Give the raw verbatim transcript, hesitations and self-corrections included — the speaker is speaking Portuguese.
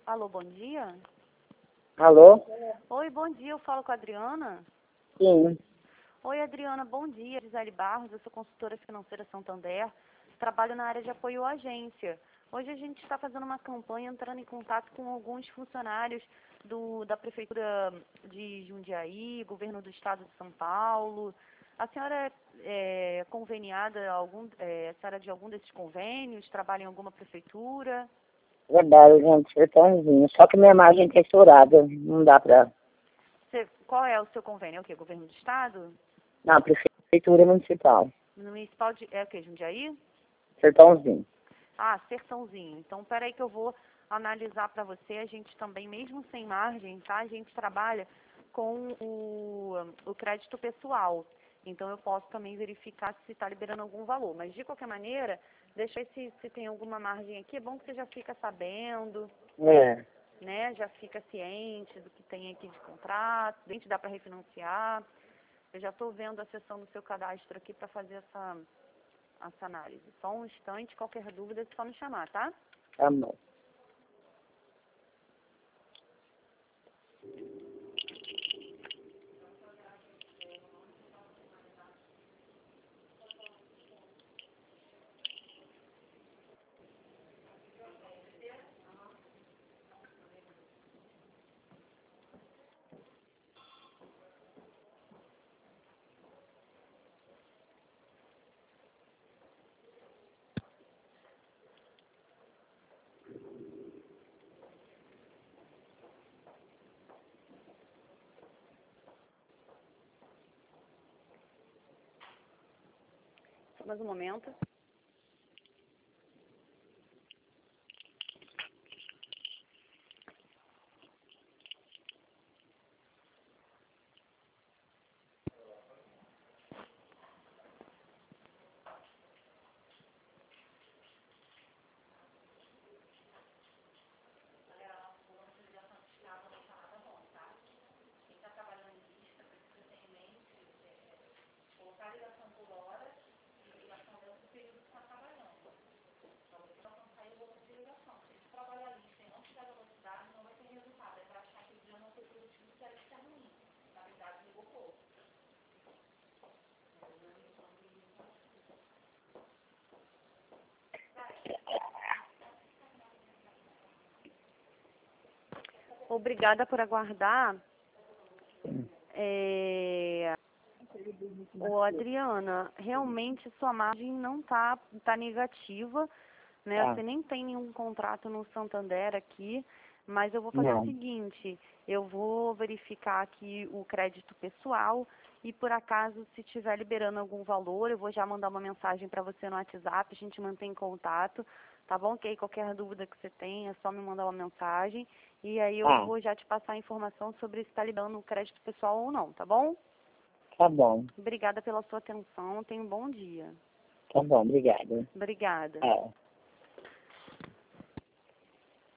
Alô, bom dia? Alô? Oi, bom dia, eu falo com a Adriana. Sim. Oi, Adriana, bom dia. Gisele Barros, eu sou consultora financeira Santander, trabalho na área de apoio à agência. Hoje a gente está fazendo uma campanha entrando em contato com alguns funcionários do, da Prefeitura de Jundiaí, Governo do Estado de São Paulo. A senhora é, é conveniada, a algum, é, a senhora é de algum desses convênios? Trabalha em alguma prefeitura? Trabalho, gente, sertãozinho. Só que minha imagem tá estourada. Não dá pra... Você, qual é o seu convênio? É o quê? Governo do Estado? Não, prefeitura municipal. No municipal de... É o quê? Jundiaí? Sertãozinho. Ah, Sertãozinho. Então, peraí que eu vou analisar para você. A gente também, mesmo sem margem, tá? A gente trabalha com o, o crédito pessoal. Então, eu posso também verificar se está liberando algum valor. Mas, de qualquer maneira, deixa eu ver se, se tem alguma margem aqui. É bom que você já fica sabendo, É. né? Já fica ciente do que tem aqui de contrato, a gente dá para refinanciar. Eu já estou vendo a seção do seu cadastro aqui para fazer essa... essa análise. Só um instante, qualquer dúvida é só me chamar, tá? Tá bom. Só mais um momento. Obrigada por aguardar. É... Ô, Adriana, realmente sua margem não está tá negativa, né? Tá. Você nem tem nenhum contrato no Santander aqui, mas eu vou fazer o Não. seguinte, eu vou verificar aqui o crédito pessoal e por acaso se estiver liberando algum valor, eu vou já mandar uma mensagem para você no WhatsApp, a gente mantém contato, tá bom? Que aí qualquer dúvida que você tenha, é só me mandar uma mensagem e aí eu Tá. vou já te passar a informação sobre se está liberando o crédito pessoal ou não, tá bom? Tá bom. Obrigada pela sua atenção. Tenha um bom dia. Tá bom, obrigada. Obrigada. É.